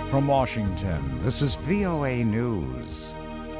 From Washington, this is VOA News.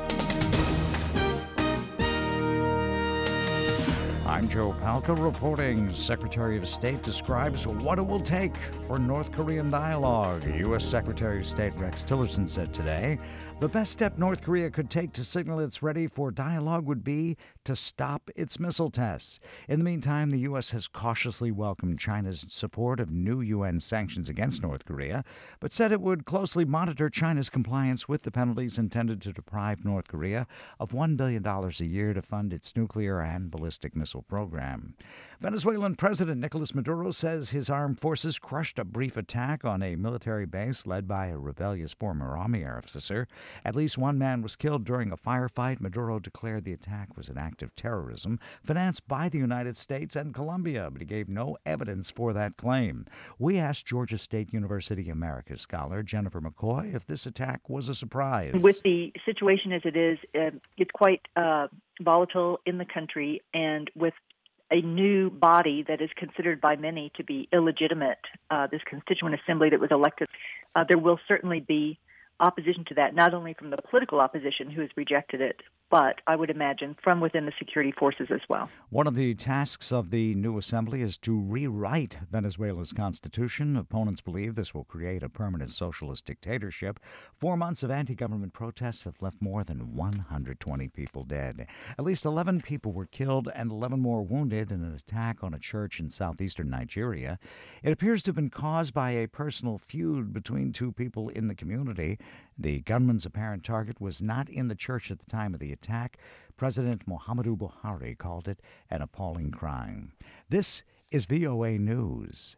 I'm Joe Palca reporting. Secretary of State describes what it will take for North Korean dialogue. U.S. Secretary of State Rex Tillerson said today the best step North Korea could take to signal it's ready for dialogue would be to stop its missile tests. In the meantime, the U.S. has cautiously welcomed China's support of new UN sanctions against North Korea, but said it would closely monitor China's compliance with the penalties intended to deprive North Korea of $1 billion a year to fund its nuclear and ballistic missile program. Venezuelan President Nicolas Maduro says his armed forces crushed a brief attack on a military base led by a rebellious former army officer. At least one man was killed during a firefight. Maduro declared the attack was an act of terrorism financed by the United States and Colombia, but he gave no evidence for that claim. We asked Georgia State University Americas scholar Jennifer McCoy if this attack was a surprise. With the situation as it is, it's quite volatile in the country, and with a new body that is considered by many to be illegitimate, this constituent assembly that was elected, there will certainly be opposition to that, not only from the political opposition who has rejected it, but I would imagine from within the security forces as well. One of the tasks of the new assembly is to rewrite Venezuela's constitution. Opponents believe this will create a permanent socialist dictatorship. 4 months of anti-government protests have left more than 120 people dead. At least 11 people were killed and 11 more wounded in an attack on a church in southeastern Nigeria. It appears to have been caused by a personal feud between two people in the community. The gunman's apparent target was not in the church at the time of the attack. President Muhammadu Buhari called it an appalling crime. This is VOA News.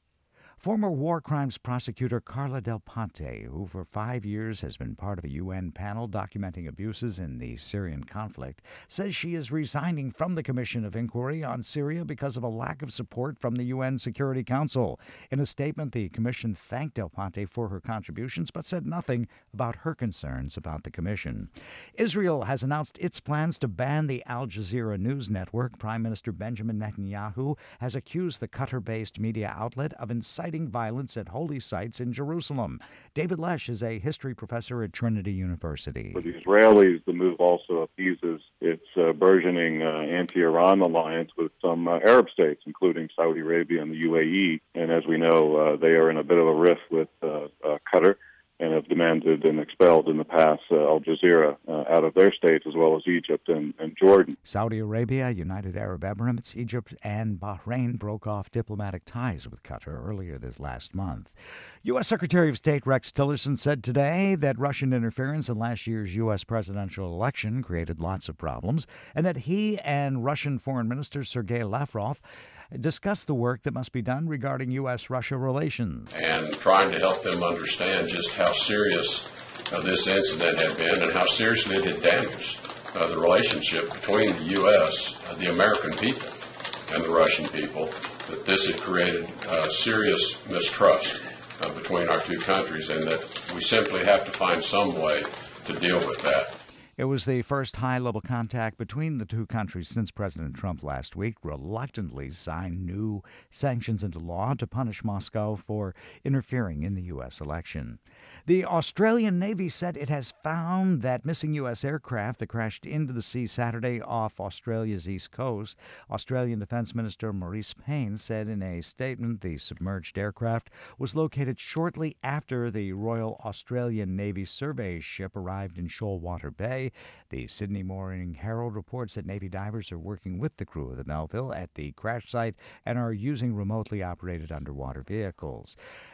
Former war crimes prosecutor Carla Del Ponte, who for 5 years has been part of a UN panel documenting abuses in the Syrian conflict, says she is resigning from the Commission of Inquiry on Syria because of a lack of support from the UN Security Council. In a statement, the Commission thanked Del Ponte for her contributions, but said nothing about her concerns about the Commission. Israel has announced its plans to ban the Al Jazeera news network. Prime Minister Benjamin Netanyahu has accused the Qatar-based media outlet of inciting violence at holy sites in Jerusalem. David Lesh is a history professor at Trinity University. For the Israelis, the move also appeases its burgeoning anti-Iran alliance with some Arab states, including Saudi Arabia and the UAE. And as we know, they are in a bit of a rift with Qatar and have demanded and expelled in the past Al Jazeera out of their states, as well as Egypt and Jordan. Saudi Arabia, United Arab Emirates, Egypt, and Bahrain broke off diplomatic ties with Qatar earlier this last month. U.S. Secretary of State Rex Tillerson said today that Russian interference in last year's U.S. presidential election created lots of problems, and that he and Russian Foreign Minister Sergei Lavrov discussed the work that must be done regarding U.S.-Russia relations. And trying to help them understand just how serious this incident had been and how seriously it had damaged the relationship between the U.S., the American people, and the Russian people, that this had created serious mistrust between our two countries, and that we simply have to find some way to deal with that. It was the first high-level contact between the two countries since President Trump last week reluctantly signed new sanctions into law to punish Moscow for interfering in the U.S. election. The Australian Navy said it has found that missing U.S. aircraft that crashed into the sea Saturday off Australia's east coast. Australian Defense Minister Maurice Payne said in a statement the submerged aircraft was located shortly after the Royal Australian Navy survey ship arrived in Shoalwater Bay. The Sydney Morning Herald reports that Navy divers are working with the crew of the Melville at the crash site and are using remotely operated underwater vehicles.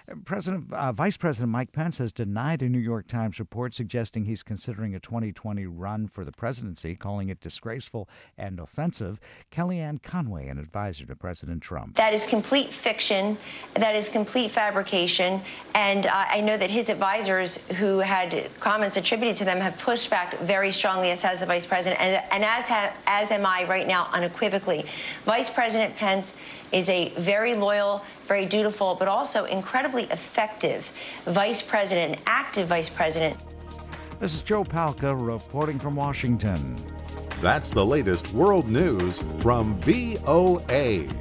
Vice President Mike Pence has denied a New York Times report suggesting he's considering a 2020 run for the presidency, calling it disgraceful and offensive. Kellyanne Conway, an advisor to President Trump. That is complete fiction. That is complete fabrication. And I know that his advisors who had comments attributed to them have pushed back very strongly, as has the vice president, and as am I right now unequivocally. Vice President Pence is a very loyal, very dutiful, but also incredibly effective vice president, an active vice president. This is Joe Palca reporting from Washington. That's the latest world news from VOA.